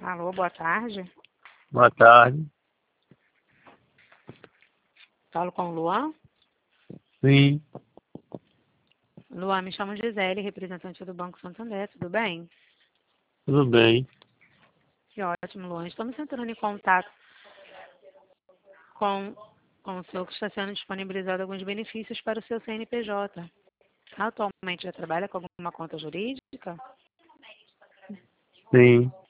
Alô, boa tarde. Boa tarde. Falo com o Luan. Sim, Luan, me chamo Gisele, representante do Banco Santander, tudo bem? tudo bem. Que ótimo, Luan. Estamos entrando em contato com, com o senhor que está sendo disponibilizado alguns benefícios para o seu CNPJ. Atualmente já trabalha com alguma conta jurídica? Sim,